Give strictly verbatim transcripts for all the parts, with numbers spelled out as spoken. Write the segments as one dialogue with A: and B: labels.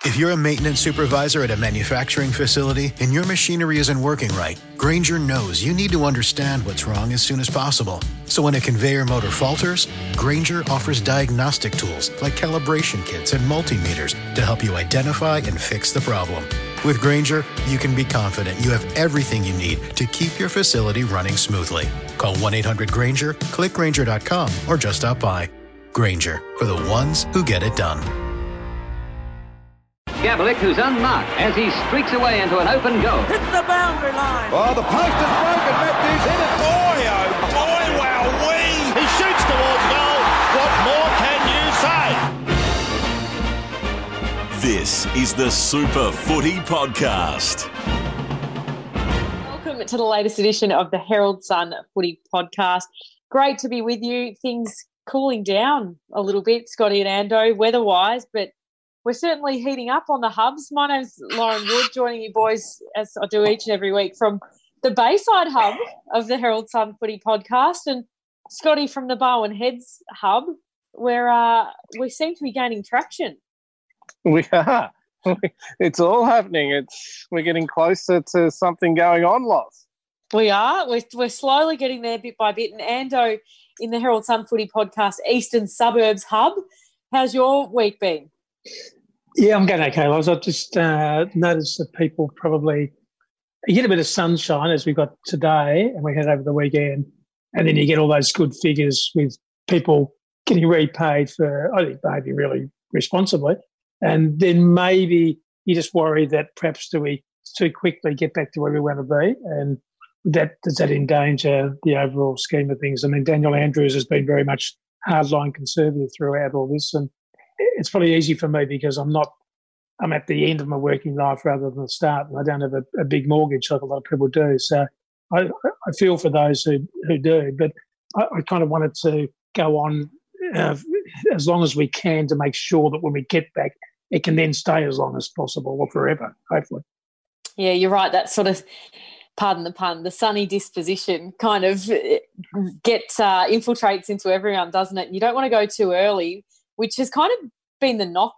A: If you're a maintenance supervisor at a manufacturing facility and your machinery isn't working right, Grainger knows you need to understand what's wrong as soon as possible. So when a conveyor motor falters, Grainger offers diagnostic tools like calibration kits and multimeters to help you identify and fix the problem. With Grainger, you can be confident you have everything you need to keep your facility running smoothly. Call one eight hundred Grainger, click Grainger dot com, or just stop by. Grainger, for the ones who get it done.
B: Gavlik, who's unmarked as he streaks away into an open goal.
C: Hit the boundary line.
D: Oh, the post is broken. Matthews hit it.
E: Boy, oh boy, wow-wee. He shoots towards goal. What more can you say?
F: This is the Super Footy Podcast.
G: Welcome to the latest edition of the Herald Sun Footy Podcast. Great to be with you. Things cooling down a little bit, Scotty and Ando, weather-wise, but we're certainly heating up on the hubs. My name's Lauren Wood, joining you boys, as I do each and every week, from the Bayside hub of the Herald Sun Footy Podcast, and Scotty from the Barwon Heads hub, where uh, we seem to be gaining traction.
H: We are. It's all happening. It's We're getting closer to something going on, Loz.
G: We are. We're, we're slowly getting there bit by bit. And Ando, in the Herald Sun Footy Podcast Eastern Suburbs hub, how's your week been?
I: Yeah, I'm going okay, Loz. I've just uh, noticed that people probably you get a bit of sunshine as we got today and we had over the weekend, and then you get all those good figures with people getting repaid for, I think, maybe really responsibly. And then maybe you just worry that perhaps do we too quickly get back to where we want to be, and that does that endanger the overall scheme of things? I mean, Daniel Andrews has been very much hardline conservative throughout all this, and it's probably easy for me because I'm not, I'm at the end of my working life rather than the start, and I don't have a, a big mortgage like a lot of people do. So I, I feel for those who, who do, but I, I kind of wanted to go on uh, as long as we can to make sure that when we get back, it can then stay as long as possible or forever, hopefully.
G: Yeah, you're right. That sort of, pardon the pun, the sunny disposition kind of gets, uh, infiltrates into everyone, doesn't it? You don't want to go too early, which has kind of been the knock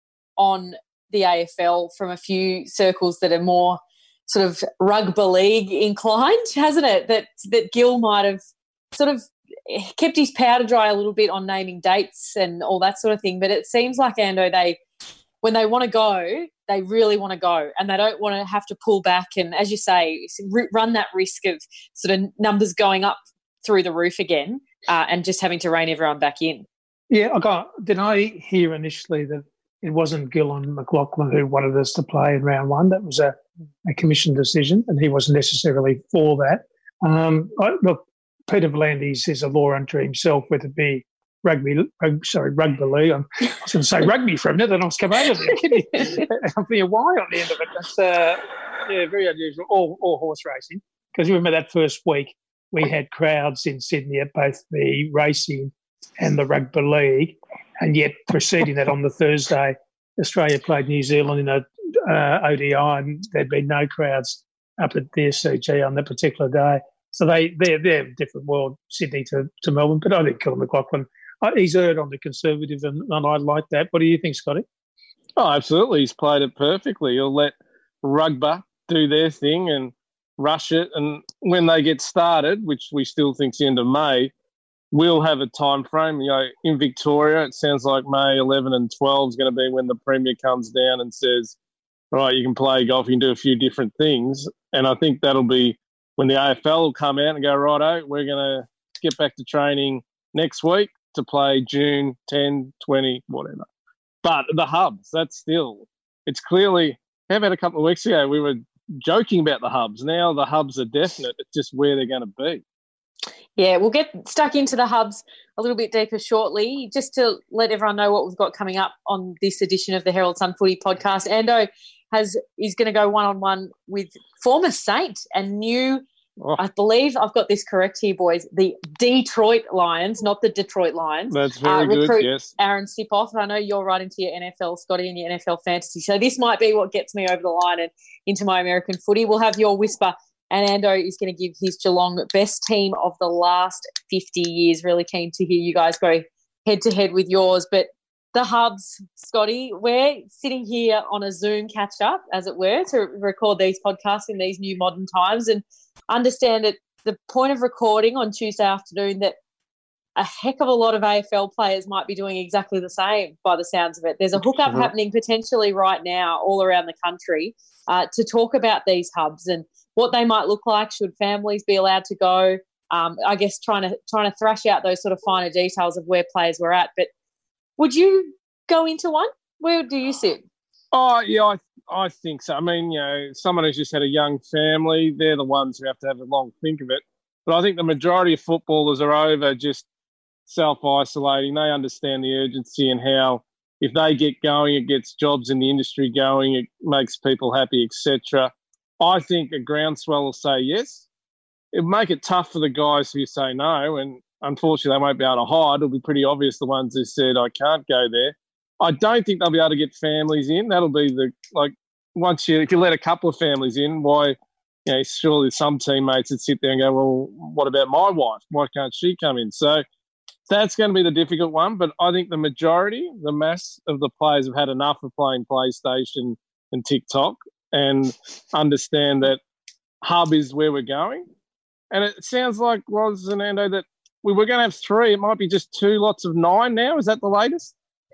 G: on the A F L from a few circles that are more sort of rugby league inclined, hasn't it? That that Gill might have sort of kept his powder dry a little bit on naming dates and all that sort of thing. But it seems like, Ando, they when they want to go, they really want to go, and they don't want to have to pull back and, as you say, run that risk of sort of numbers going up through the roof again uh, and just having to rein everyone back in.
I: Yeah, I got. Did I hear initially that it wasn't Gill and McLaughlin who wanted us to play in round one? That was a, a commission decision, and he wasn't necessarily for that. Um, I, look, Peter V'landys is a law unto himself, whether it be rugby, rug, sorry, rugby league. I'm, I was going to say rugby for a minute, and I was coming over there. I'll be a Y on the end of it. That's uh, yeah, very unusual. Or, or horse racing, because you remember that first week we had crowds in Sydney at both the racing and the rugby league, and yet preceding that on the Thursday, Australia played New Zealand in a uh, O D I, and there'd been no crowds up at the S C G on that particular day. So they they're they're a different world, Sydney to, to Melbourne. But I think Colin McLaughlin, uh, he's erred on the conservative, and, and I like that. What do you think, Scotty?
H: Oh, absolutely. He's played it perfectly. He'll let rugby do their thing and rush it, and when they get started, which we still think's the end of May, we'll have a time frame. You know, in Victoria, it sounds like May eleventh and twelfth is going to be when the Premier comes down and says, all right, you can play golf, you can do a few different things. And I think that'll be when the A F L will come out and go, righto, we're going to get back to training next week to play June tenth, twenty, whatever. But the hubs, that's still, it's clearly, how about a couple of weeks ago, we were joking about the hubs. Now the hubs are definite. It's just where they're going to be.
G: Yeah, we'll get stuck into the hubs a little bit deeper shortly. Just to let everyone know what we've got coming up on this edition of the Herald Sun Footy Podcast, Ando has is going to go one-on-one with former Saint and new, oh. I believe I've got this correct here, boys, the Detroit Lions, not the Detroit Lions.
H: That's very uh,
G: recruit
H: good, yes.
G: Aaron Sipoff. I know you're right into your N F L, Scotty, and your N F L fantasy. So this might be what gets me over the line and into my American footy. We'll have your whisper. And Ando is going to give his Geelong best team of the last fifty years. Really keen to hear you guys go head-to-head with yours. But the hubs, Scotty. We're sitting here on a Zoom catch-up, as it were, to record these podcasts in these new modern times, and understand at the point of recording on Tuesday afternoon that a heck of a lot of A F L players might be doing exactly the same by the sounds of it. There's a hookup mm-hmm. happening potentially right now all around the country uh, to talk about these hubs and what they might look like should families be allowed to go. Um, I guess trying to trying to thrash out those sort of finer details of where players were at. But would you go into one? Where do you sit?
H: Oh, yeah, I, I think so. I mean, you know, someone who's just had a young family, they're the ones who have to have a long think of it. But I think the majority of footballers are over just self-isolating. They understand the urgency and how if they get going, it gets jobs in the industry going, it makes people happy, et cetera. I think a groundswell will say yes. It'll make it tough for the guys who say no, and unfortunately they won't be able to hide. It'll be pretty obvious the ones who said, I can't go there. I don't think they'll be able to get families in. That'll be the, like, once you, if you let a couple of families in, why, you know, surely some teammates would sit there and go, well, what about my wife? Why can't she come in? So that's going to be the difficult one. But I think the majority, the mass of the players have had enough of playing PlayStation and TikTok and understand that hub is where we're going. And it sounds like, well, Zanando, that we were going to have three. It might be just two lots of nine now. Is that the latest?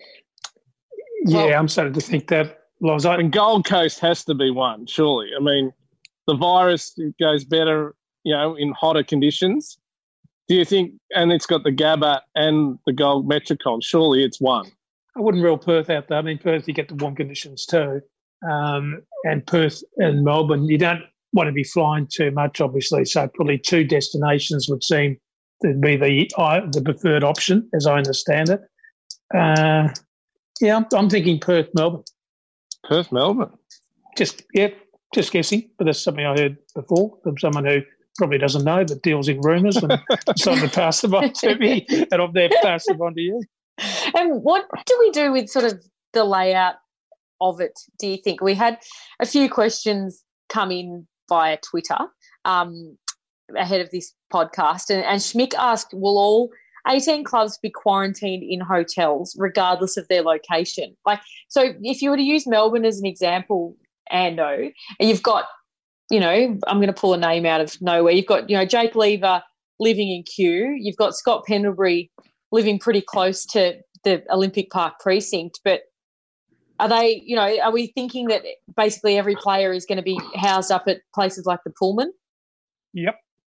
I: Yeah,
H: well,
I: I'm starting to think that. Loz, I...
H: And Gold Coast has to be one, surely. I mean, the virus goes better, you know, in hotter conditions. Do you think, and it's got the Gabba and the Gold Metricon, surely it's one.
I: I wouldn't rule Perth out there. I mean, Perth, you get the warm conditions too. Um, and Perth and Melbourne, you don't want to be flying too much, obviously. So probably two destinations would seem to be the the preferred option, as I understand it. Uh, yeah, I'm, I'm thinking Perth, Melbourne.
H: Perth, Melbourne.
I: Just, yeah, just guessing, but that's something I heard before from someone who probably doesn't know but deals in rumours and decided to pass them on to me, and I've there passed them on to you.
G: And what do we do with sort of the layout of it, do you think? We had a few questions come in via Twitter um, ahead of this podcast, and, and Schmick asked, will all eighteen clubs be quarantined in hotels regardless of their location? Like, so if you were to use Melbourne as an example, Ando, and you've got, you know, I'm going to pull a name out of nowhere. You've got, you know, Jake Lever living in Kew. You've got Scott Pendlebury living pretty close to the Olympic Park precinct. But are they, you know, are we thinking that basically every player is going to be housed up at places like the Pullman?
I: Yep.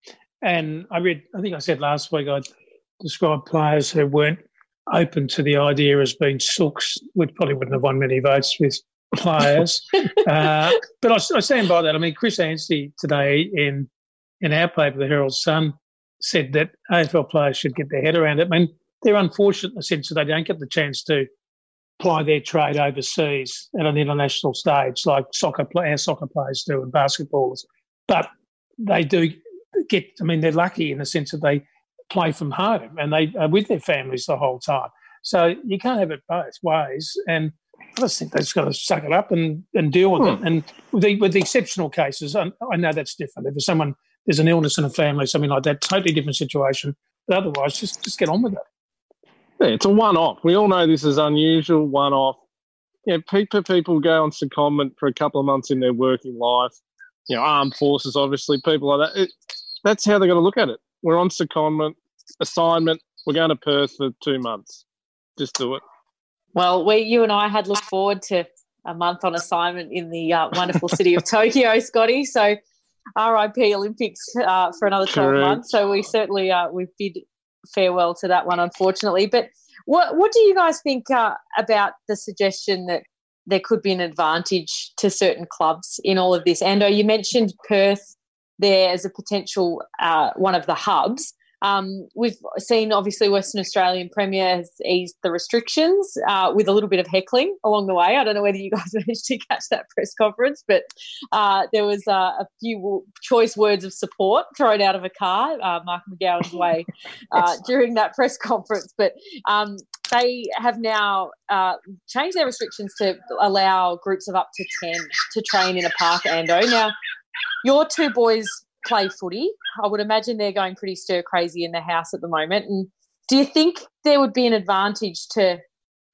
I: And I read, I think I said last week, I described players who weren't open to the idea as being sooks, which probably wouldn't have won many votes with players. uh, but I, I stand by that. I mean, Chris Anstey today in in our paper, the Herald Sun, said that A F L players should get their head around it. I mean, they're unfortunate in the sense that they don't get the chance to ply their trade overseas at an international stage like soccer our soccer players do and basketballers. But they do get, I mean, they're lucky in the sense that they play from home and they are with their families the whole time. So you can't have it both ways. And I just think they've just got to suck it up and, and deal with hmm. it. And with the, with the exceptional cases, I, I know that's different. If there's someone, there's an illness in a family, something like that, totally different situation. But otherwise, just, just get on with it.
H: Yeah, it's a one-off. We all know this is unusual, one-off. You know, people, people go on secondment for a couple of months in their working life. You know, armed forces, obviously, people like that. It, that's how they're going to look at it. We're on secondment, assignment. We're going to Perth for two months. Just do it.
G: Well, we, you and I had looked forward to a month on assignment in the uh, wonderful city of Tokyo, Scotty. So R I P Olympics uh, for another twelve Correct. months. So we certainly uh, we bid farewell to that one, unfortunately. But what what do you guys think uh, about the suggestion that there could be an advantage to certain clubs in all of this? Ando, you mentioned Perth there as a potential uh, one of the hubs. Um, we've seen, obviously, Western Australian Premier has eased the restrictions uh, with a little bit of heckling along the way. I don't know whether you guys managed to catch that press conference, but uh, there was uh, a few choice words of support thrown out of a car, uh, Mark McGowan's way, uh, during that press conference. But um, they have now uh, changed their restrictions to allow groups of up to ten to train in a park, Ando. Now, your two boys play footy. I would imagine they're going pretty stir crazy in the house at the moment. And do you think there would be an advantage to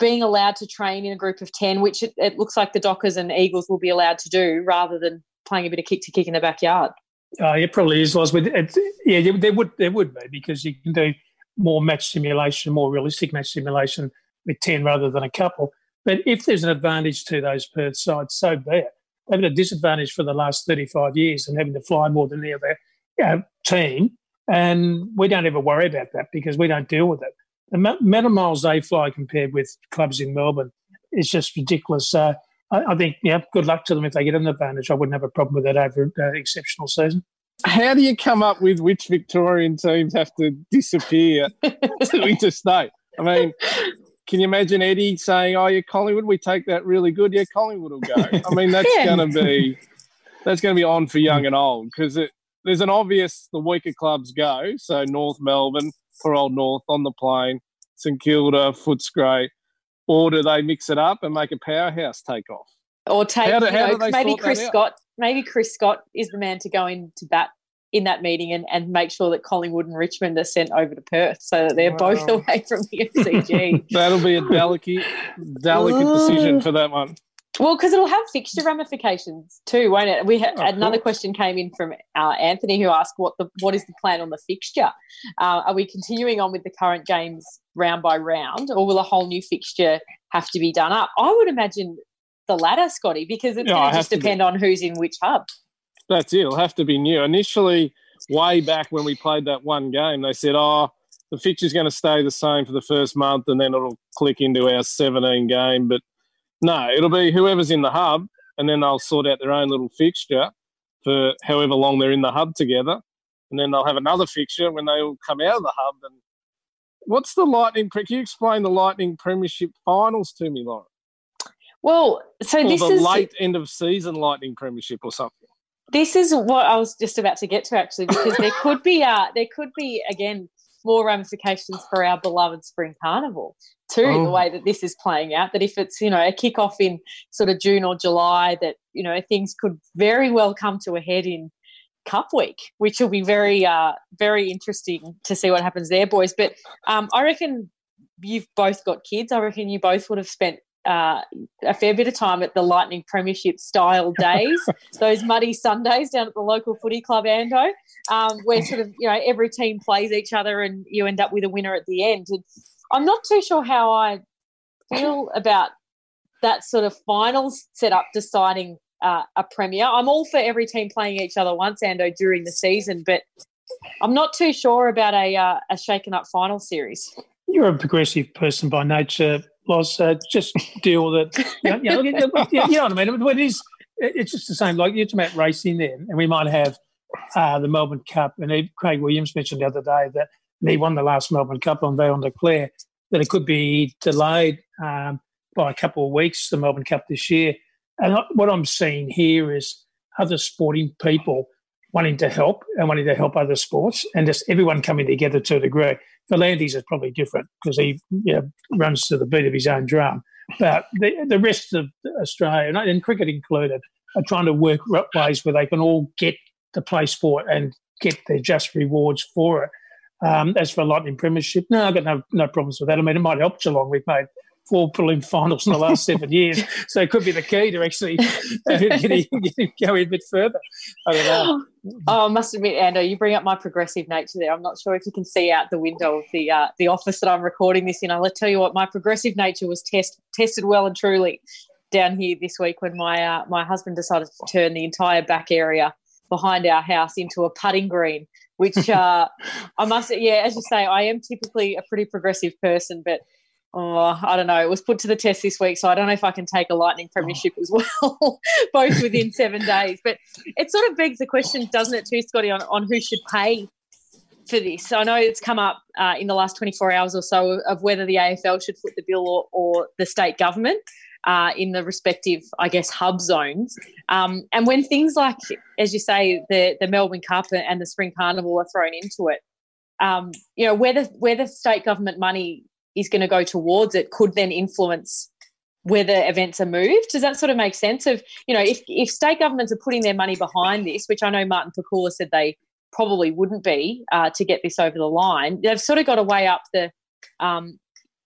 G: being allowed to train in a group of ten, which it, it looks like the Dockers and Eagles will be allowed to do, rather than playing a bit of kick to kick in the backyard.
I: Uh, it probably is, Loz. But it, yeah, there would there would be, because you can do more match simulation, more realistic match simulation with ten rather than a couple. But if there's an advantage to those Perth sides, so be it. They've had a disadvantage for the last thirty-five years and having to fly more than the other you know, team, and we don't ever worry about that because we don't deal with it. The amount of miles they fly compared with clubs in Melbourne is just ridiculous. Uh, I, I think, yeah, good luck to them if they get an advantage. I wouldn't have a problem with that over an uh, exceptional season.
H: How do you come up with which Victorian teams have to disappear to interstate? I mean, can you imagine Eddie saying, "Oh, yeah, Collingwood, we take that really good. Yeah, Collingwood will go." I mean, that's yeah. going to be that's going to be on for young and old, because there's an obvious the weaker clubs go. So North Melbourne, for Old North on the Plain, St Kilda, Footscray, or do they mix it up and make a powerhouse take off?
G: Or take do, you know, maybe Chris Scott. Maybe Chris Scott is the man to go into bat in that meeting and, and make sure that Collingwood and Richmond are sent over to Perth so that they're wow. both away from the M C G.
H: That'll be a delicate, delicate decision for that one.
G: Well, because it'll have fixture ramifications too, won't it? We ha- oh, another cool. question came in from uh, Anthony, who asked, "What the what is the plan on the fixture? Uh, are we continuing on with the current games round by round, or will a whole new fixture have to be done up?" I would imagine the latter, Scotty, because it's yeah, going to just depend be. on who's in which hub.
H: That's it. It'll have to be new. Initially, way back when we played that one game, they said, "Oh, the fixture's going to stay the same for the first month, and then it'll click into our seventeen game." But no, it'll be whoever's in the hub, and then they'll sort out their own little fixture for however long they're in the hub together, and then they'll have another fixture when they all come out of the hub. And what's the Lightning? Can you explain the Lightning Premiership Finals to me, Lauren?
G: Well, so
H: or
G: this
H: the
G: is
H: the late end of season Lightning Premiership or something.
G: This is what I was just about to get to, actually, because there could be, uh, there could be again, more ramifications for our beloved Spring Carnival too, oh. the way that this is playing out, that if it's, you know, a kick-off in sort of June or July, that, you know, things could very well come to a head in Cup Week, which will be very, uh, very interesting to see what happens there, boys. But um, I reckon you've both got kids. I reckon you both would have spent Uh, a fair bit of time at the Lightning Premiership style days, those muddy Sundays down at the local footy club, Ando, um, where sort of, you know, every team plays each other and you end up with a winner at the end. And I'm not too sure how I feel about that sort of finals setup deciding uh, a premier. I'm all for every team playing each other once, Ando, during the season, but I'm not too sure about a, uh, a shaken up final series.
I: You're a progressive person by nature, Loz. Uh, just deal with it. You know, you, know, you know what I mean? It is, it's just the same. Like you're talking about racing then, and we might have uh, the Melbourne Cup. And Craig Williams mentioned the other day that he won the last Melbourne Cup on Vaillant de Clare, that it could be delayed um, by a couple of weeks, the Melbourne Cup this year. And what I'm seeing here is other sporting people wanting to help and wanting to help other sports, and just everyone coming together to a degree. Volandes is probably different because he you know, runs to the beat of his own drum. But the, the rest of Australia, and cricket included, are trying to work ways where they can all get to play sport and get their just rewards for it. Um, as for Lightning Premiership, no, I've got no, no problems with that. I mean, it might help Geelong. We've made four prelim finals in the last seven years, so it could be the key to actually uh, getting, getting going a bit further. I don't know.
G: Oh, I must admit, Ando, you bring up my progressive nature there. I'm not sure if you can see out the window of the uh, the office that I'm recording this in. I'll tell you what, my progressive nature was test, tested well and truly down here this week when my uh, my husband decided to turn the entire back area behind our house into a putting green, which uh, I must, yeah, as you say, I am typically a pretty progressive person, but oh, I don't know. It was put to the test this week, so I don't know if I can take a Lightning Premiership as well, both within seven days. But it sort of begs the question, doesn't it too, Scotty, on, on who should pay for this? I know it's come up uh, in the last twenty-four hours or so of whether the A F L should foot the bill or, or the state government uh, in the respective, I guess, hub zones. Um, and when things like, as you say, the, the Melbourne Cup and the Spring Carnival are thrown into it, um, you know, whether whether state government money is going to go towards it could then influence whether events are moved. Does that sort of make sense of, you know, if, if state governments are putting their money behind this, which I know Martin Pakula said they probably wouldn't be uh, to get this over the line, they've sort of got to weigh up the, um,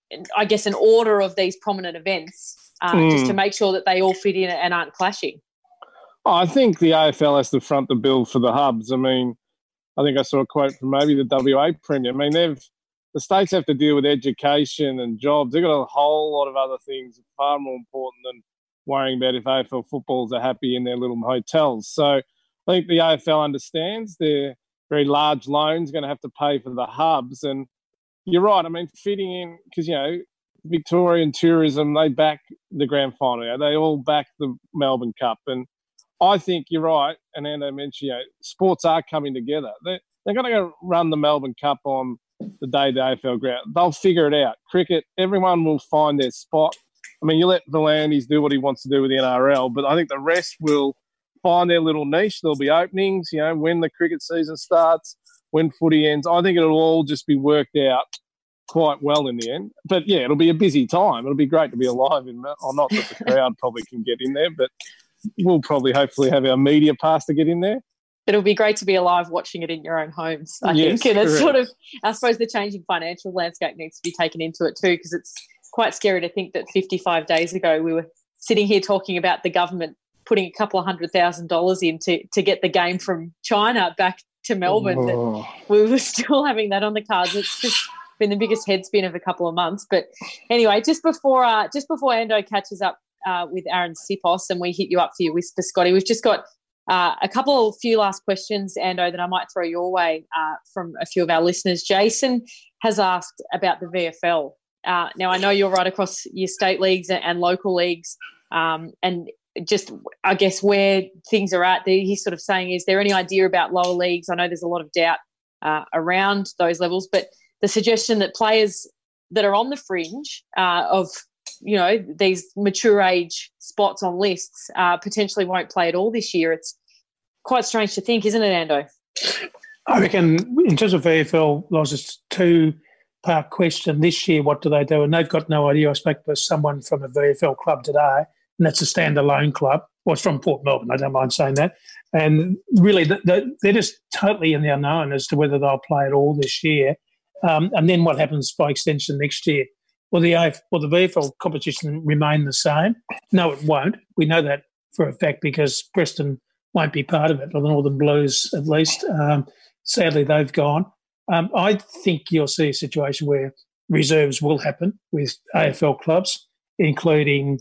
G: I guess, an order of these prominent events uh, mm. just to make sure that they all fit in and aren't clashing?
H: Oh, I think the A F L has to front the bill for the hubs. I mean, I think I saw a quote from maybe the W A Premier. I mean, they've the states have to deal with education and jobs. They've got a whole lot of other things far more important than worrying about if A F L footballers are happy in their little hotels. So I think the A F L understands their very large loans going to have to pay for the hubs. And you're right. I mean, fitting in, because, you know, Victorian tourism, they back the grand final. You know, they all back the Melbourne Cup. And I think you're right, and Ando mentioned, you know, sports are coming together. They're, they're going to go run the Melbourne Cup on the day the A F L ground. They'll figure it out. Cricket, everyone will find their spot. I mean, you let Volandis do what he wants to do with the N R L, but I think the rest will find their little niche. There'll be openings, you know, when the cricket season starts, when footy ends. I think it'll all just be worked out quite well in the end. But, yeah, it'll be a busy time. It'll be great to be alive in that. Or not that the crowd probably can get in there, but we'll probably hopefully have our media pass to get in there.
G: It'll be great to be alive watching it in your own homes, I
H: yes,
G: think. And it's
H: correct.
G: sort of, I suppose the changing financial landscape needs to be taken into it too, because it's quite scary to think that fifty-five days ago we were sitting here talking about the government putting a couple of hundred thousand dollars in to, to get the game from China back to Melbourne.
H: Oh.
G: We were still having that on the cards. It's just been the biggest head spin of a couple of months. But anyway, just before uh, just before Ando catches up uh, with Aaron Sipos and we hit you up for your whisper, Scotty, we've just got uh, a couple, few last questions, Ando, that I might throw your way uh, from a few of our listeners. Jason has asked about the V F L. Uh, now, I know you're right across your state leagues and local leagues, um, and just, I guess, where things are at. He's sort of saying, is there any idea about lower leagues? I know there's a lot of doubt uh, around those levels, but the suggestion that players that are on the fringe uh, of, you know, these mature age spots on lists uh, potentially won't play at all this year. It's quite strange to think, isn't it, Ando?
I: I reckon in terms of V F L, Loz, it's two part question. This year, what do they do? And they've got no idea. I spoke to someone from a V F L club today, and that's a standalone club. Well, it's from Port Melbourne. I don't mind saying that. And really, they're just totally in the unknown as to whether they'll play at all this year. Um, and then what happens by extension next year? Will the, A F, will the V F L competition remain the same? No, it won't. We know that for a fact because Preston won't be part of it, or the Northern Blues at least. Um, sadly, they've gone. Um, I think you'll see a situation where reserves will happen with A F L clubs, including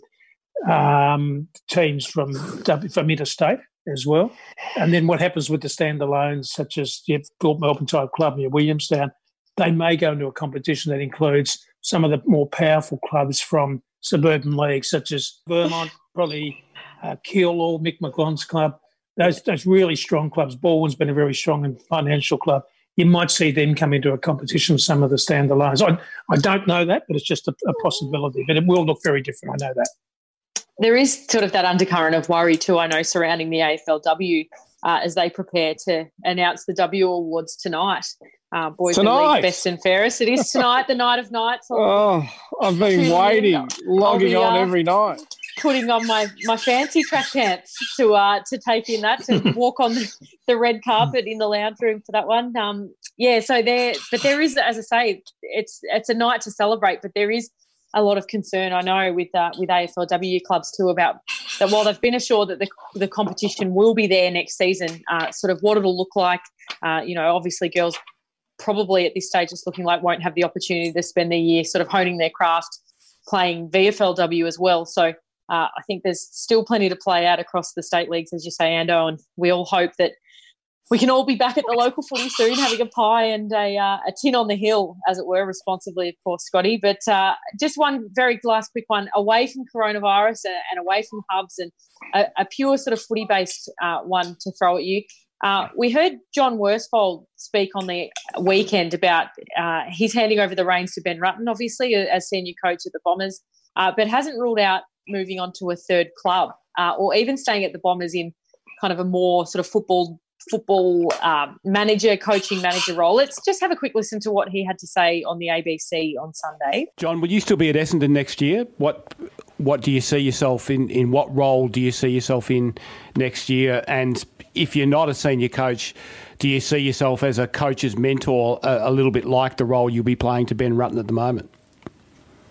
I: um, teams from from interstate as well. And then what happens with the standalones, such as your Port Melbourne type club and your Williamstown, they may go into a competition that includes some of the more powerful clubs from suburban leagues, such as Vermont, probably uh, Keilor, Mick McGlon's club. Those those really strong clubs. Baldwin's been a very strong and financial club. You might see them come into a competition with some of the standalones. I, I don't know that, but it's just a, a possibility. But it will look very different, I know that.
G: There is sort of that undercurrent of worry too, I know, surrounding the A F L W uh, as they prepare to announce the W Awards tonight. Uh, boys and league best and fairest. It is tonight, the night of nights.
H: Oh, I've been waiting, logging be, on uh, every night.
G: Putting on my, my fancy track pants to uh, to take in that, to walk on the, the red carpet in the lounge room for that one. Um, yeah, so there, but there is, as I say, it's it's a night to celebrate, but there is a lot of concern, I know, with uh, with A F L W clubs too, about that while they've been assured that the the competition will be there next season, uh, sort of what it'll look like. Uh, you know, obviously girls probably at this stage it's looking like won't have the opportunity to spend their year sort of honing their craft, playing V F L W as well. So uh, I think there's still plenty to play out across the state leagues, as you say, Ando, and we all hope that we can all be back at the local footy soon, having a pie and a, uh, a tin on the hill, as it were, responsibly, of course, Scotty. But uh, just one very last quick one, away from coronavirus and, and away from hubs, and a, a pure sort of footy-based uh, one to throw at you. Uh, we heard John Worsfold speak on the weekend about uh, he's handing over the reins to Ben Rutten, obviously, as senior coach at the Bombers, uh, but hasn't ruled out moving on to a third club uh, or even staying at the Bombers in kind of a more sort of football football um, manager, coaching manager role. Let's just have a quick listen to what he had to say on the A B C on Sunday.
C: John, will you still be at Essendon next year? What what do you see yourself in? In what role do you see yourself in next year? And if you're not a senior coach, do you see yourself as a coach's mentor, a, a little bit like the role you'll be playing to Ben Rutten at the moment?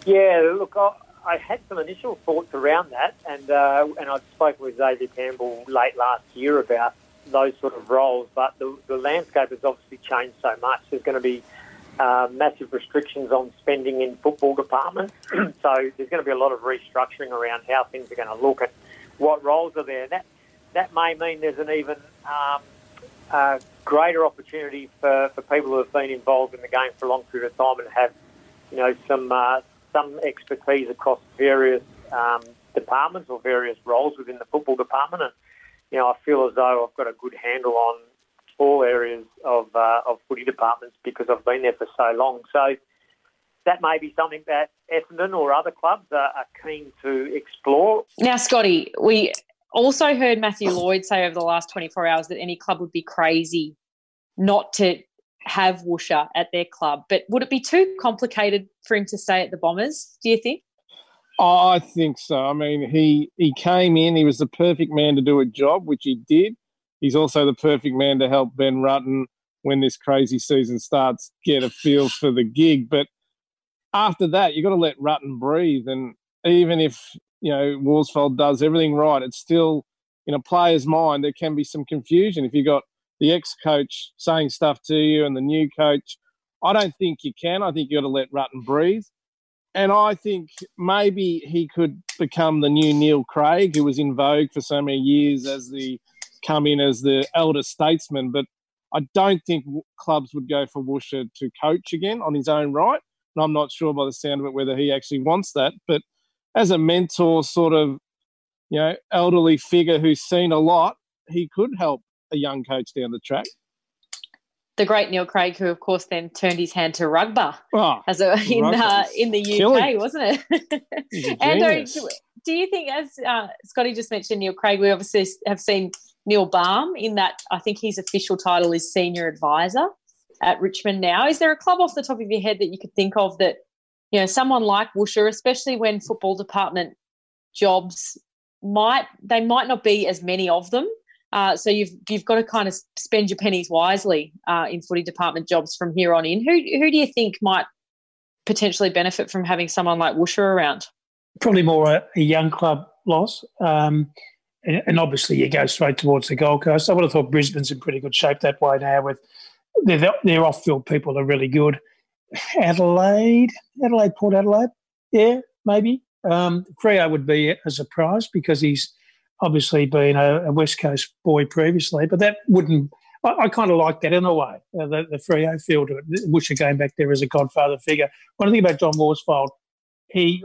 J: Yeah, look, I, I had some initial thoughts around that, and uh, and I spoke with Xavier Campbell late last year about those sort of roles, but the, the landscape has obviously changed so much. There's going to be uh, massive restrictions on spending in football departments, so there's going to be a lot of restructuring around how things are going to look and what roles are there. That that may mean there's an even um, uh, greater opportunity for, for people who have been involved in the game for a long period of time and have, you know, some uh, some expertise across various um, departments or various roles within the football department. And you know, I feel as though I've got a good handle on all areas of uh, of footy departments because I've been there for so long. So that may be something that Essendon or other clubs are, are keen to explore.
G: Now, Scotty, we also heard Matthew Lloyd say over the last twenty-four hours that any club would be crazy not to have Woosha at their club. But would it be too complicated for him to stay at the Bombers, do you think?
H: Oh, I think so. I mean, he, he came in, he was the perfect man to do a job, which he did. He's also the perfect man to help Ben Rutten, when this crazy season starts, get a feel for the gig. But after that, you've got to let Rutten breathe. And even if, you know, Worsfold does everything right, it's still, in a player's mind, there can be some confusion. If you've got the ex-coach saying stuff to you and the new coach, I don't think you can. I think you've got to let Rutten breathe. And I think maybe he could become the new Neil Craig, who was in vogue for so many years as the come in as the elder statesman. But I don't think clubs would go for Woosha to coach again on his own right. And I'm not sure by the sound of it whether he actually wants that. But as a mentor, sort of, you know, elderly figure who's seen a lot, he could help a young coach down the track.
G: The great Neil Craig, who of course then turned his hand to Rugby
H: oh,
G: as a, in uh, in the U K,
H: killing.
G: wasn't it? And do, do you think, as uh, Scotty just mentioned, Neil Craig, we obviously have seen Neil Baum in that. I think his official title is senior advisor at Richmond now. Is there a club off the top of your head that you could think of that, you know, someone like Woosha, especially when football department jobs might they might not be as many of them. Uh, so you've you've got to kind of spend your pennies wisely uh, in footy department jobs from here on in. Who who do you think might potentially benefit from having someone like Woosha around?
I: Probably more a, a young club loss, um, and, and obviously you go straight towards the Gold Coast. I would have thought Brisbane's in pretty good shape that way now. With their their off-field people are really good. Adelaide, Adelaide, Port Adelaide, yeah, maybe. Um, Freo would be a surprise because he's obviously been a, a West Coast boy previously, but that wouldn't. I, I kind of like that in a way. Uh, the the Freo feel to it. Woosha going back there as a godfather figure. One thing about John Worsfold, he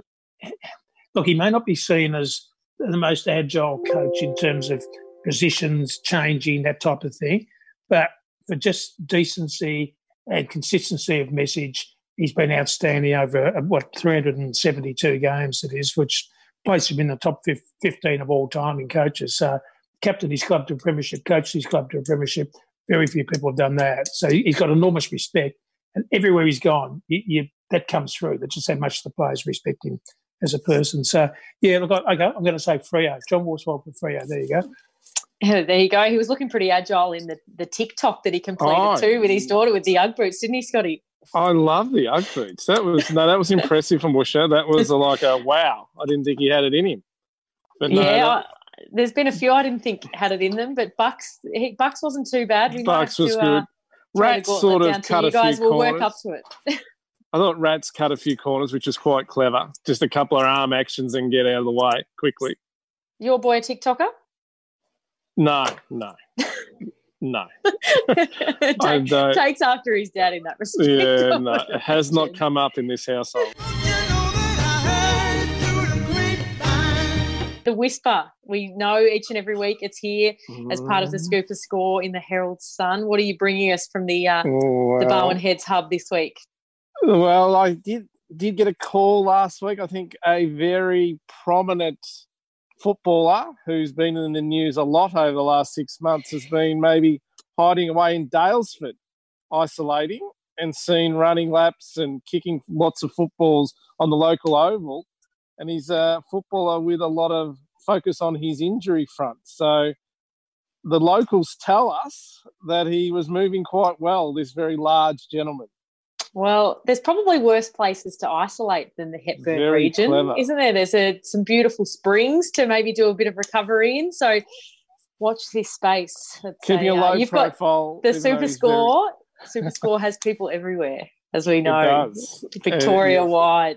I: look, he may not be seen as the most agile coach in terms of positions changing, that type of thing, but for just decency and consistency of message, he's been outstanding over what three hundred seventy-two games it is, which placed him in the top fifteen of all time in coaches. So captained his club to a premiership, coached his club to a premiership. Very few people have done that. So he's got enormous respect. And everywhere he's gone, you, you, that comes through. That's just how much the players respect him as a person. So, yeah, look, I, I, I'm going to say Freo. John Worsfold for Freo. There you go.
G: There you go. He was looking pretty agile in the, the TikTok that he completed
H: oh,
G: too with his daughter with the Ugg boots, didn't he, Scotty?
H: I love the Ugg boots. That was no, that was impressive from Woosha. That was a, like a wow. I didn't think he had it in him. But no,
G: yeah,
H: that,
G: I, there's been a few I didn't think had it in them, but Bucks he, Bucks wasn't too bad. We
H: Bucks
G: might have
H: was
G: to,
H: good.
G: Uh,
H: Rats sort of cut
G: you
H: a
G: guys
H: few
G: will
H: corners.
G: work up to it.
H: I thought Rats cut a few corners, which is quite clever. Just a couple of arm actions and get out of the way quickly.
G: Your boy a TikToker?
H: No, no, no.
G: Take, takes after his dad in that respect.
H: Yeah, no, it has not come up in this household.
G: The Whisper. We know each and every week it's here as part of the Scoop of Score in the Herald Sun. What are you bringing us from the uh,
H: well,
G: the Bowen Heads Hub this week?
H: Well, I did did get a call last week. I think a very prominent footballer who's been in the news a lot over the last six months has been maybe hiding away in Daylesford, isolating, and seen running laps and kicking lots of footballs on the local oval. And he's a footballer with a lot of focus on his injury front. So the locals tell us that he was moving quite well, this very large gentleman.
G: Well, there's probably worse places to isolate than the Hepburn
H: Very
G: region,
H: clever.
G: isn't there? There's a, some beautiful springs to maybe do a bit of recovery in. So watch this space. It's
H: Keeping a,
G: a, uh,
H: low
G: you've
H: profile.
G: got the
H: even though
G: Super
H: he's
G: Score. Super Score has people everywhere, as we know,
H: It does.
G: Victoria
H: Uh, yes.
G: wide.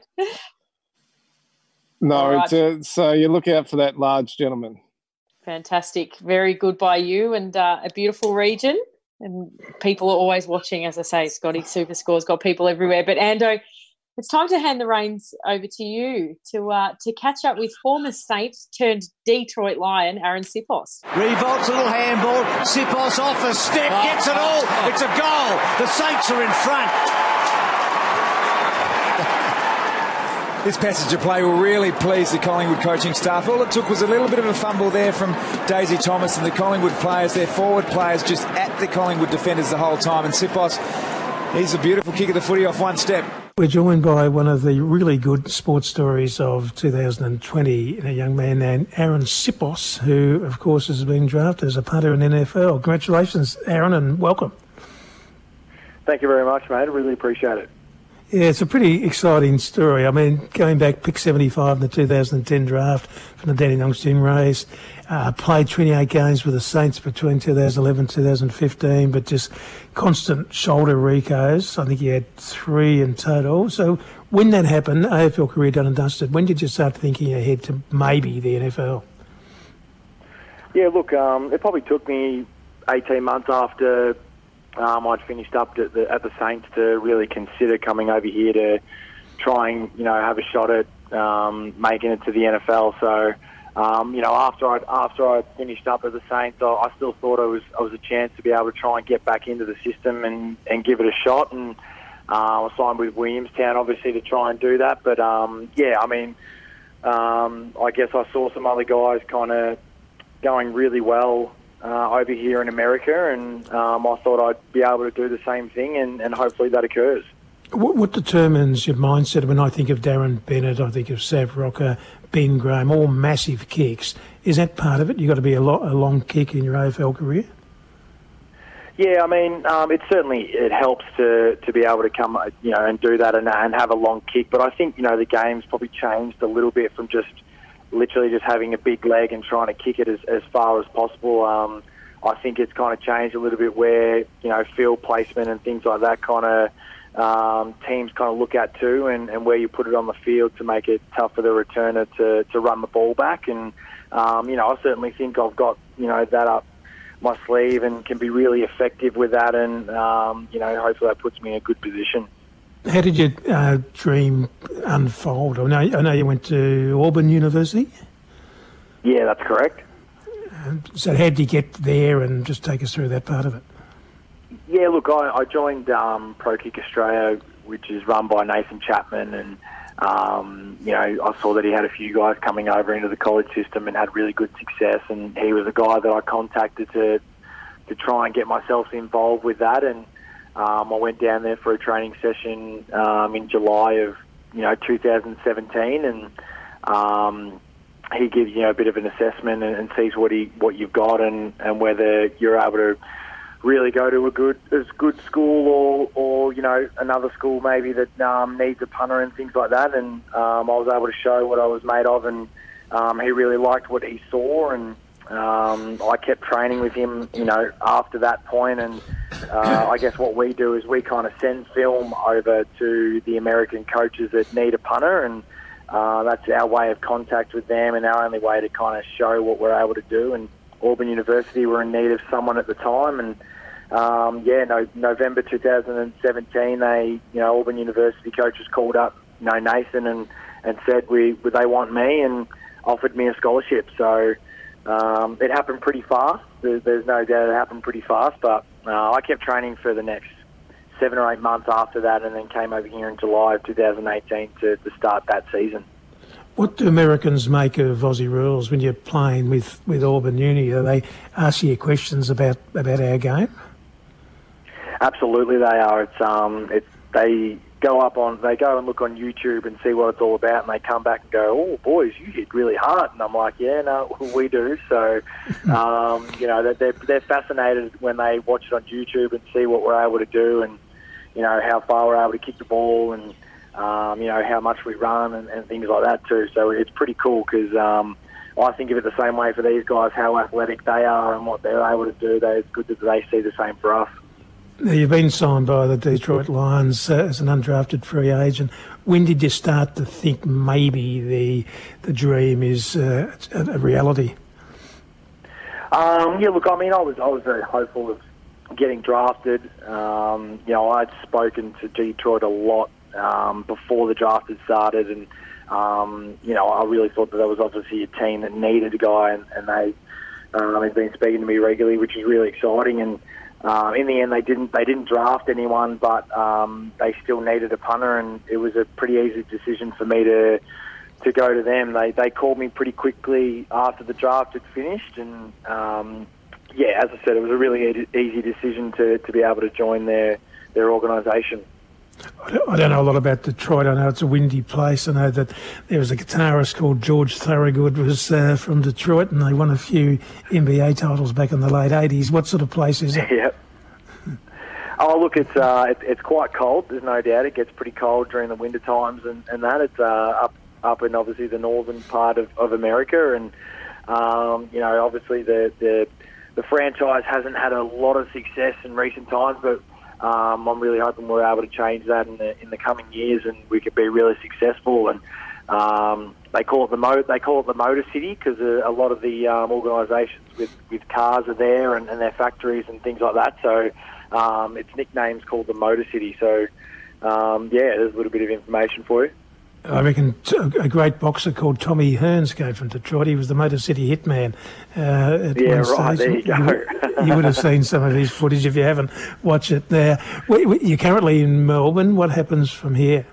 H: No,
G: All right.
H: it's a, so you look out for that large gentleman.
G: Fantastic. Very good by you, and uh, a beautiful region. And people are always watching, as I say. Scotty, Super Score's got people everywhere. But Ando, it's time to hand the reins over to you to uh, to catch up with former Saint turned Detroit Lion, Aaron Sipos.
E: Revolts, a little handball. Sipos off a step, gets it all. It's a goal. The Saints are in front.
K: This passage of play will really please the Collingwood coaching staff. All it took was a little bit of a fumble there from Daisy Thomas and the Collingwood players, their forward players, just at the Collingwood defenders the whole time. And Sipos, he's a beautiful kick of the footy off one step.
I: We're joined by one of the really good sports stories of two thousand twenty, a young man named Aaron Sipos, who, of course, has been drafted as a punter in N F L. Congratulations, Aaron, and welcome.
L: Thank you very much, mate. I really appreciate it.
I: Yeah, it's a pretty exciting story. I mean, going back, pick seventy-five in the two thousand ten draft from the Dandenong Stingrays, uh, played twenty-eight games with the Saints between two thousand eleven and two thousand fifteen, but just constant shoulder recos. I think he had three in total. So when that happened, A F L career done and dusted, when did you start thinking ahead to maybe the N F L?
L: Yeah, look, um, it probably took me eighteen months after Um, I'd finished up at the, at the Saints to really consider coming over here to try and, you know, have a shot at um, making it to the N F L. So, um, you know, after I after I finished up at the Saints, I, I still thought I was I was a chance to be able to try and get back into the system and, and give it a shot. And uh, I signed with Williamstown, obviously, to try and do that. But um, yeah, I mean, um, I guess I saw some other guys kind of going really well Uh, over here in America, and um, I thought I'd be able to do the same thing, and, and hopefully that occurs.
I: What, what determines your mindset? When I think of Darren Bennett, I think of Sav Rocker, Ben Graham, all massive kicks. Is that part of it? You've got to be a, lot, a long kick in your A F L career?
L: Yeah, I mean, um, it certainly it helps to, to be able to come, you know, and do that and, and have a long kick. But I think, you know, the game's probably changed a little bit from just literally just having a big leg and trying to kick it as, as far as possible. Um, I think it's kind of changed a little bit where, you know, field placement and things like that kind of um, teams kind of look at too, and, and where you put it on the field to make it tough for the returner to, to run the ball back. And, um, you know, I certainly think I've got, you know, that up my sleeve and can be really effective with that. And, um, you know, hopefully that puts me in a good position.
I: How did your uh, dream unfold? I know, I know you went to Auburn University.
L: Yeah, that's correct.
I: Um, so how did you get there, and just take us through that part of it?
L: Yeah, look, I, I joined um, Pro Kick Australia, which is run by Nathan Chapman, and, um, you know, I saw that he had a few guys coming over into the college system and had really good success, and he was a guy that I contacted to to try and get myself involved with that. And Um, I went down there for a training session um, in July of, you know, two thousand seventeen, and um, he gives you know a bit of an assessment and, and sees what he what you've got and, and whether you're able to really go to a good as good school or or you know another school maybe that um, needs a punter and things like that. And um, I was able to show what I was made of, and um, he really liked what he saw, and um, I kept training with him, you know, after that point. And uh, I guess what we do is we kind of send film over to the American coaches that need a punter, and uh, that's our way of contact with them and our only way to kind of show what we're able to do. And Auburn University were in need of someone at the time, and um, yeah, no, November two thousand seventeen, they, you know, Auburn University coaches called up, you know, Nathan and, and said we would they want me, and offered me a scholarship. So um, it happened pretty fast. There's, there's no doubt it happened pretty fast, but uh, I kept training for the next seven or eight months after that, and then came over here in July of two thousand eighteen to, to start that season.
I: What do Americans make of Aussie rules when you're playing with, with Auburn Uni? Are they asking you questions about, about our game?
L: Absolutely, they are. It's um, it's they go up on they go and look on YouTube and see what it's all about, and they come back and go, "Oh, boys, you hit really hard." And I'm like, "Yeah, no, we do." So, um, you know, they're they're fascinated when they watch it on YouTube and see what we're able to do. And you know, how far we're able to kick the ball and, um, you know, how much we run and, and things like that too. So it's pretty cool because um, I think of it the same way for these guys, how athletic they are and what they're able to do. They, it's good that they see the same for us.
I: Now, you've been signed by the Detroit Lions uh, as an undrafted free agent. When did you start to think maybe the the dream is uh, a, a reality?
L: Um, yeah, look, I mean, I was I was very hopeful of getting drafted. Um, you know, I'd spoken to Detroit a lot um, before the draft had started, and um, you know, I really thought that there was obviously a team that needed a guy, and, and they um, had been speaking to me regularly, which is really exciting. And uh, in the end, they didn't they didn't draft anyone, but um, they still needed a punter, and it was a pretty easy decision for me to. to go to them. They they called me pretty quickly after the draft had finished, and um, yeah, as I said, it was a really e- easy decision to, to be able to join their their organisation.
I: I don't know a lot about Detroit. I know it's a windy place. I know that there was a guitarist called George Thorogood was uh, from Detroit, and they won a few N B A titles back in the late eighties. What sort of place is it?
L: Yep. Oh, look, it's uh, it, it's quite cold. There's no doubt. It gets pretty cold during the winter times, and, and that it's uh, up up in obviously the northern part of, of America, and um, you know, obviously the, the the franchise hasn't had a lot of success in recent times, but um, I'm really hoping we're able to change that in the in the coming years, and we could be really successful. And um, they call it the Mo- they call it the Motor City because a, a lot of the um, organisations with, with cars are there and, and their factories and things like that. So um, its nickname's called the Motor City. So um, yeah, there's a little bit of information for you.
I: I reckon a great boxer called Tommy Hearns came from Detroit. He was the Motor City hitman. Uh, at
L: yeah,
I: one
L: right,
I: stage.
L: there you go.
I: You, you would have seen some of his footage if you haven't. Watch it there. You're currently in Melbourne. What happens from here?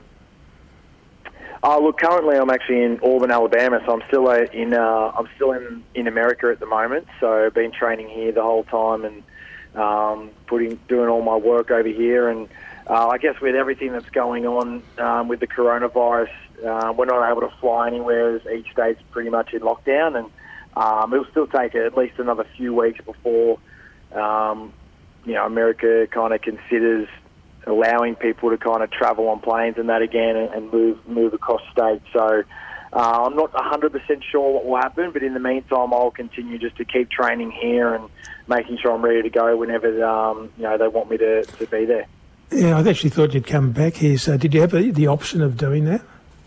L: Oh, look, currently I'm actually in Auburn, Alabama, so I'm still uh, in uh, I'm still in, in America at the moment. So I've been training here the whole time and um, putting doing all my work over here. And Uh, I guess with everything that's going on um, with the coronavirus, uh, we're not able to fly anywhere as each state's pretty much in lockdown, and um, it'll still take at least another few weeks before um, you know America kind of considers allowing people to kind of travel on planes and that again and, and move move across states. So uh, I'm not one hundred percent sure what will happen, but in the meantime, I'll continue just to keep training here and making sure I'm ready to go whenever um, you know they want me to, to be there.
I: Yeah, I actually thought you'd come back here. So did you have the option of doing that?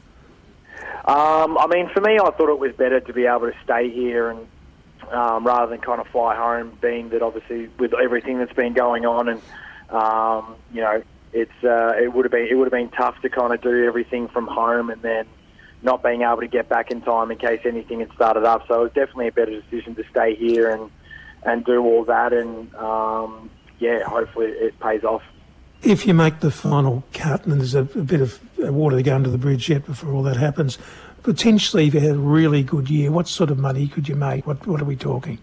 L: Um, I mean, for me, I thought it was better to be able to stay here and um, rather than kind of fly home, being that obviously with everything that's been going on and, um, you know, it's uh, it would have been it would have been tough to kind of do everything from home and then not being able to get back in time in case anything had started up. So it was definitely a better decision to stay here and, and do all that. And, um, yeah, hopefully it pays off.
I: If you make the final cut, and there's a, a bit of water to go under the bridge yet before all that happens, potentially if you had a really good year, what sort of money could you make? What What are we talking?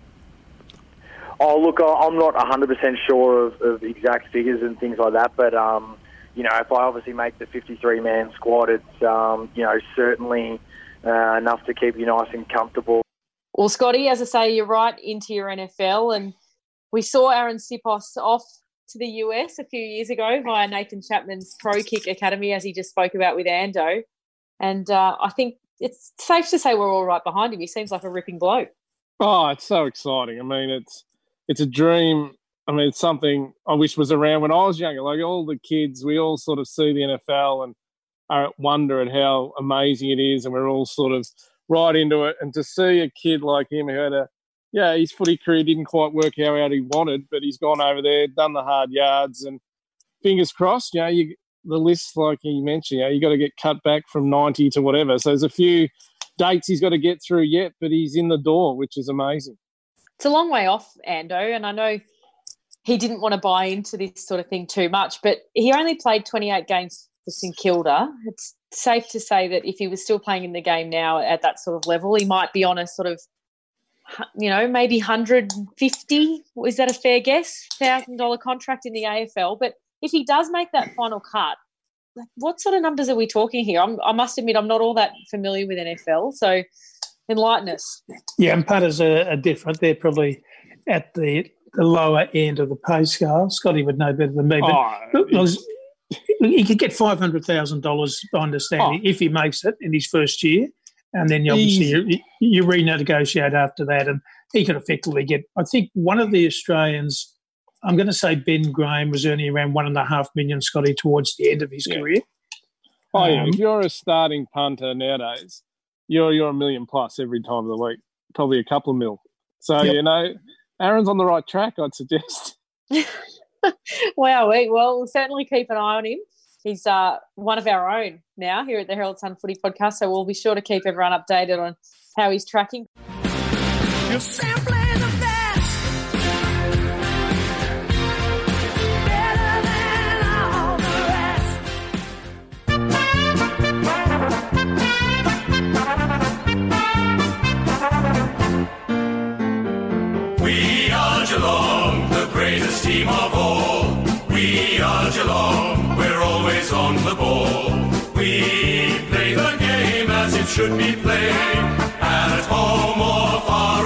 L: Oh, look, I'm not one hundred percent sure of, of exact figures and things like that, but, um, you know, if I obviously make the fifty-three man squad, it's, um, you know, certainly uh, enough to keep you nice and comfortable.
G: Well, Scotty, as I say, you're right into your N F L, and we saw Aaron Sipos off to the U S a few years ago via Nathan Chapman's Pro Kick Academy, as he just spoke about with Ando. And uh, I think it's safe to say we're all right behind him. He seems like a ripping bloke.
H: Oh, it's so exciting. I mean, it's it's a dream. I mean, it's something I wish was around when I was younger. Like all the kids, we all sort of see the N F L and are wonder at how amazing it is, and we're all sort of right into it. And to see a kid like him who had a Yeah, his footy career didn't quite work out how he wanted, but he's gone over there, done the hard yards, and fingers crossed, you know, you, the list, like you mentioned, you know, you got to get cut back from ninety to whatever. So there's a few dates he's got to get through yet, but he's in the door, which is amazing.
G: It's a long way off, Ando, and I know he didn't want to buy into this sort of thing too much, but he only played twenty-eight games for St Kilda. It's safe to say that if he was still playing in the game now at that sort of level, he might be on a sort of, you know, maybe one hundred fifty, is that a fair guess, one thousand dollars contract in the A F L. But if he does make that final cut, like, what sort of numbers are we talking here? I'm, I must admit I'm not all that familiar with N F L, so enlighten us.
I: Yeah, and punters are, are different. They're probably at the, the lower end of the pay scale. Scotty would know better than me. But
H: Oh,
I: look, he could get five hundred thousand dollars, I understand, oh. if he makes it in his first year. And then obviously you, you renegotiate after that. And he could effectively get, I think one of the Australians, I'm going to say Ben Graham, was earning around one and a half million, Scotty, towards the end of his yeah. career.
H: Oh, yeah.
I: Um,
H: if you're a starting punter nowadays, you're you're a million plus every time of the week, probably a couple of mil. So, yep. you know, Aaron's on the right track, I'd suggest.
G: Wow, well, we'll certainly keep an eye on him. He's uh, one of our own now here at the Herald Sun Footy Podcast, so we'll be sure to keep everyone updated on how he's tracking. You're simply the best. Better than all the rest.
F: We are Geelong, the greatest team of all. We are Geelong, we're always on the ball. We play the game as it should be played, at home or far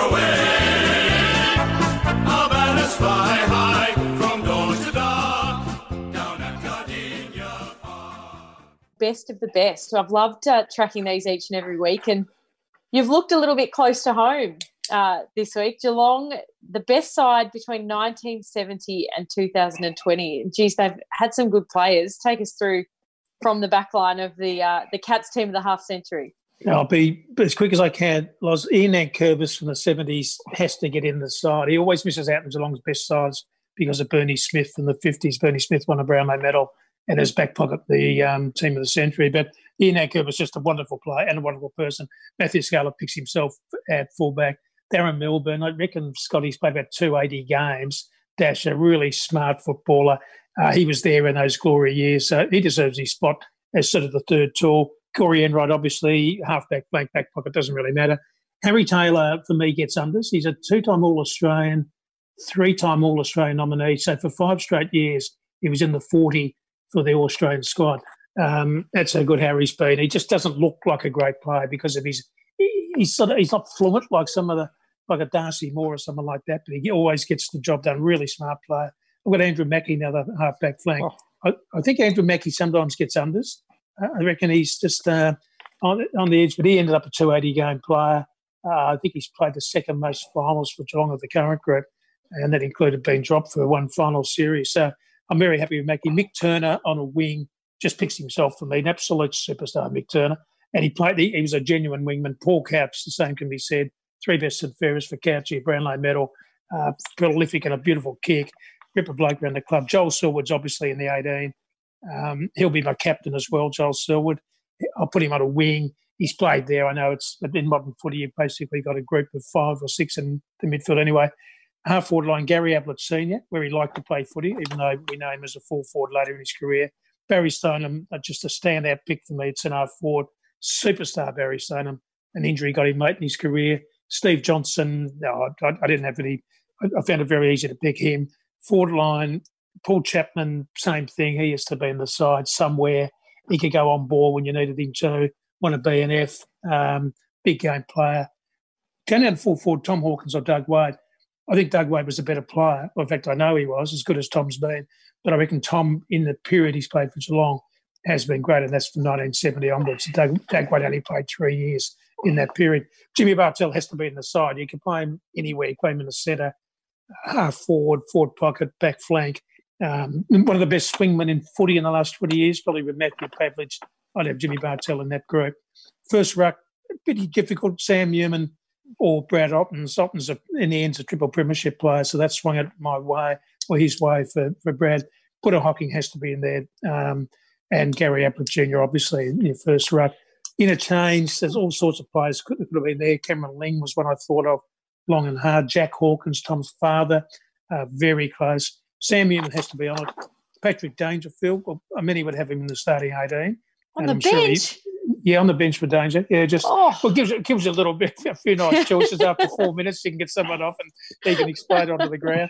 F: away. Our banners fly high from dawn to dark, down at Gardenia Park.
G: Best of the best. I've loved uh, tracking these each and every week, and you've looked a little bit close to home uh, this week. Geelong, the best side between nineteen seventy and two thousand twenty. Geez, they've had some good players. Take us through from the back line of the uh, the Cats team of the half century.
I: I'll be as quick as I can. Loz, Ian Nankervis from the seventies has to get in the side. He always misses out in Geelong's best sides because of Bernie Smith in the fifties. Bernie Smith won a Brownlow medal and his back pocket the um, team of the century. But Ian Nankervis is just a wonderful player and a wonderful person. Matthew Scala picks himself at fullback. Darren Milburn, I reckon Scotty's played about two hundred eighty games. Dash, a really smart footballer. Uh, he was there in those glory years, so he deserves his spot as sort of the third tall. Corey Enright, obviously, halfback, flank, back pocket, doesn't really matter. Harry Taylor, for me, gets unders. He's a two-time All-Australian, three-time All-Australian nominee. So for five straight years, he was in the forty for the All-Australian squad. Um, that's how good Harry's been. He just doesn't look like a great player because of his he's sort of he's not fluent like some of the like a Darcy Moore or someone like that, but he always gets the job done. Really smart player. I've got Andrew Mackie now, the half-back flank. Oh. I, I think Andrew Mackie sometimes gets unders. Uh, I reckon he's just uh, on, on the edge, but he ended up a two hundred eighty game player. Uh, I think he's played the second most finals for Geelong of the current group, and that included being dropped for one final series. So I'm very happy with Mackie. Mick Turner on a wing just picks himself for me, an absolute superstar, Mick Turner. And he played. He, he was a genuine wingman. Paul Couch, the same can be said. Three best and fairest for Couchy, Brownlow medal, uh, prolific and a beautiful kick. Ripper bloke around the club. Joel Selwood's obviously in the eighteen. Um, he'll be my captain as well, Joel Selwood. I'll put him on a wing. He's played there. I know it's in modern footy, you've basically got a group of five or six in the midfield anyway. Half forward line, Gary Ablett Senior, where he liked to play footy, even though we know him as a full forward later in his career. Barry Stoneham, just a standout pick for me. It's an half forward. Superstar Barry Stoneham. An injury got him late in his career. Steve Johnson, no, I, I didn't have any. I found it very easy to pick him. Forward line, Paul Chapman, same thing. He has to be in the side somewhere. He could go on ball when you needed him to. Want to be an F, um, big game player. Going down to full forward, Tom Hawkins or Doug Wade. I think Doug Wade was a better player. Well, in fact, I know he was, as good as Tom's been. But I reckon Tom, in the period he's played for Geelong, has been great, and that's from nineteen seventy onwards. Doug, Doug Wade only played three years in that period. Jimmy Bartell has to be in the side. You can play him anywhere. You play him in the centre, half forward, forward pocket, back flank. Um, one of the best swingmen in footy in the last twenty years, probably with Matthew Pavlich. I'd have Jimmy Bartell in that group. First ruck, pretty difficult. Sam Newman or Brad Ottens. Ottens, are, in the end, a triple premiership player, so that swung it my way, or his way for, for Brad. Buddha Hocking has to be in there. Um, and Gary Ablett Junior, obviously, in your first ruck. Interchange, there's all sorts of players could, could have been there. Cameron Ling was one I thought of long and hard. Jack Hawkins, Tom's father, uh, very close. Sam Newman has to be on it. Patrick Dangerfield, well, many would have him in the starting eighteen.
G: On the I'm bench?
I: Sure he, yeah, on the bench for Danger. Yeah, just oh. well, gives, gives you a little bit, a few nice choices after four minutes. You can get someone off and he can explode onto the ground.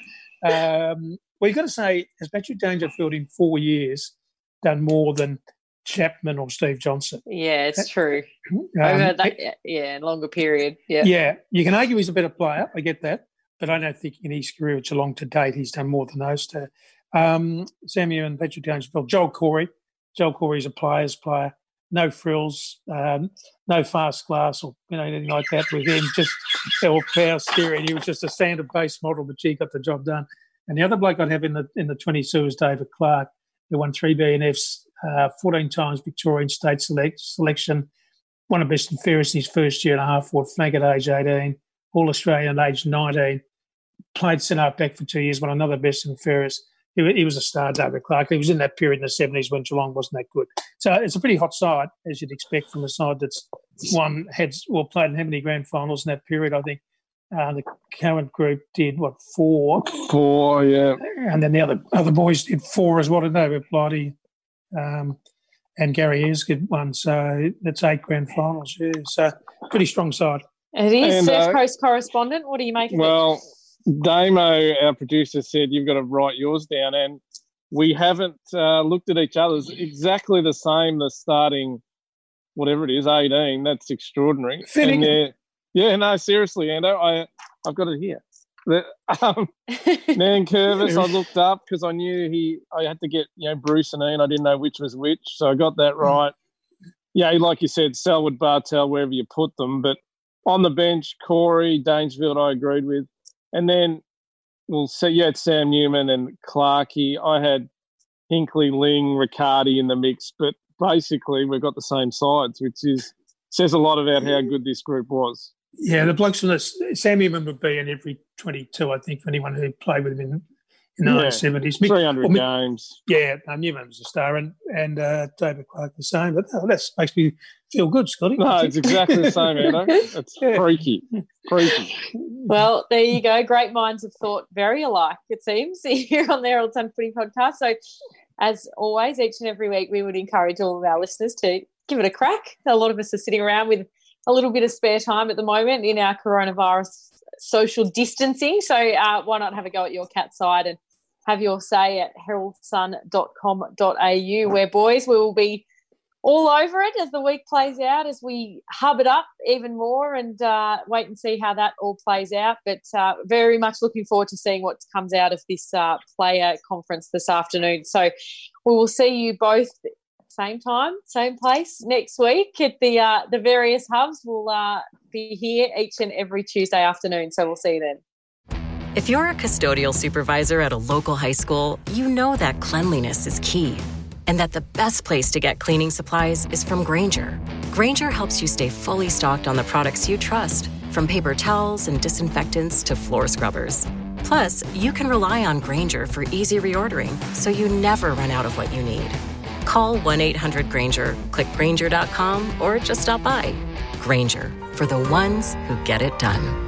I: Um, well, you've got to say, has Patrick Dangerfield in four years done more than Chapman or Steve Johnson?
G: Yeah, it's true.
I: Um,
G: Over that, yeah, longer period. Yeah,
I: yeah. You can argue he's a better player. I get that, but I don't think in his career at Geelong to date he's done more than those two. Um, Sam Ewan, Patrick Dangerfield, Joel Corey. Joel Corey's a player's player. No frills, um, no fast glass or you know anything like that with him. Just or power steering. He was just a standard base model, but he got the job done. And the other bloke I'd have in the in the twenty-two was David Clark, who won three B N Fs, uh, fourteen times Victorian state select, selection, won a best and fairest in his first year and a half, fought flank at age eighteen, All Australian at age nineteen, played centre back for two years, won another best and fairest. He, he was a star, David Clark. He was in that period in the seventies when Geelong wasn't that good. So it's a pretty hot side, as you'd expect from a side that's won, had well played in how many grand finals in that period, I think. Uh, the current group did, what, four?
H: Four, yeah.
I: And then the other other boys did four as well, didn't they? With Blighty um, and Gary Ayres did one. So that's eight grand finals, yeah. So pretty strong side.
G: It is.
H: And,
G: Surf
H: uh,
G: Coast correspondent. What do you make of
H: well,
G: it?
H: Damo, our producer, said you've got to write yours down, and we haven't uh, looked at each other's. Exactly the same, the starting, whatever it is, eighteen. That's extraordinary.
I: Fitting.
H: And, uh, yeah, no, seriously, Ando, I, I've got it here. The, um, Nankervis, I looked up because I knew he. I had to get you know Bruce and Ian. I didn't know which was which, so I got that right. Yeah, like you said, Selwood, Bartel, wherever you put them, but on the bench, Corey, Dangerfield, I agreed with. And then, well, so you had Sam Newman and Clarkey. I had Hinkley, Ling, Riccardi in the mix. But basically, we've got the same sides, which is says a lot about how good this group was.
I: Yeah, the blokes from this, Sam Newman would be in every twenty-two, I think, for anyone who played with him in, in the
H: Yeah,
I: early seventies.
H: three hundred
I: well,
H: games.
I: Yeah, um, Newman was a star, and, and uh, David Clark the same. But oh, that makes me feel good, Scotty.
H: No, it's exactly the same, Anno. It's
I: Yeah.
H: freaky. Freaky.
G: Well, there you go. Great minds have thought very alike, it seems, here on the Herald Sun Footy Podcast. So, as always, each and every week, we would encourage all of our listeners to give it a crack. A lot of us are sitting around with a little bit of spare time at the moment in our coronavirus social distancing. So, uh, why not have a go at your cat side and have your say at herald sun dot com dot a u, where, boys, we will be all over it as the week plays out, as we hub it up even more and uh, wait and see how that all plays out. But uh, very much looking forward to seeing what comes out of this uh, player conference this afternoon. So we will see you both same time, same place next week at the uh, the various hubs. We'll uh, be here each and every Tuesday afternoon. So we'll see you then.
M: If you're a custodial supervisor at a local high school, you know that cleanliness is key. And that the best place to get cleaning supplies is from Grainger. Grainger helps you stay fully stocked on the products you trust, from paper towels and disinfectants to floor scrubbers. Plus, you can rely on Grainger for easy reordering, so you never run out of what you need. Call one eight hundred Grainger, click Grainger dot com, or just stop by. Grainger, for the ones who get it done.